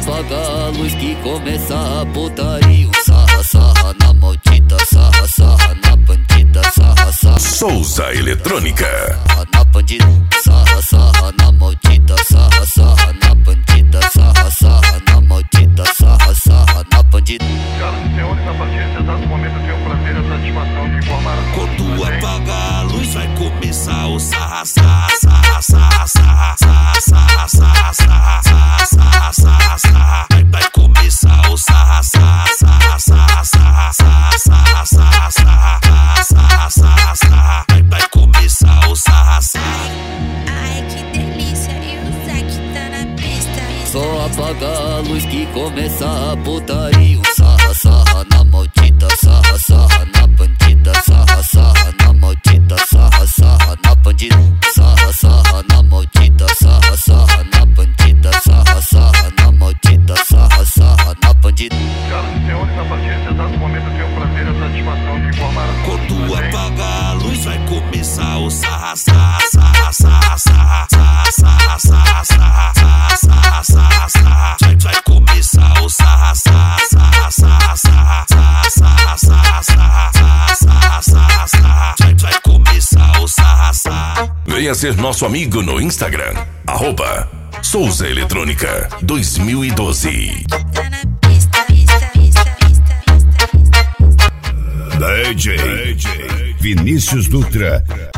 apaga a luz que começa a putaria. Sarra, sarra na maldita, sarra, sarra na bandida, sarra, sarra. Souza Eletrônica. Sarra na bandida, sarra, sarra na maldita, sarra, sarra na bandida, sarra, sarra na maldita, sarra, sarra na bandida. Senhoras e senhores, a partir desse exato momento eu tenho o prazer e a satisfação de informar a todos. Quando apagar a luz vai começar o sarra, sarra, sarra, sarra, sarra, sarra, sarra, sarra, sarra, sarra, sarra. Vai começar o sarra, sarra, sarra, sarra, sarra, sarra, sarra, sarra, sarra, sarra, sarra. Vai começar o sarra, sarra. Ai, que delícia, e o Zack tá na pista. Só apaga a luz que começa a putaria. Sarra, sarra na maldita, sarra, sarra na bandida, sarra, sarra na maldita, sarra, sarra na bandida, sarra, sarra na maldita, sarra, sarra na bandida, sarra, sarra na maldita, sarra, sarra na bandida. Senhoras e senhores, a partir desse exato momento eu tenho o prazer e a satisfação de informar a todos. Quando apagar a luz vai começar o sarra, sarra, sarra, sarra, sarra, sarra, sarra, sarra, sarra, sarra, sarra. Vai começar o sarra, sarra, sarra, sarra, sarra, sarra, sarra, sarra, sarra, sarra. Vai começar o sarra, sarra. Venha ser nosso amigo no Instagram, @Souza Eletrônica 2012. Tá na pista, pista, pista, pista, pista, pista. DJ Vinícius Dutra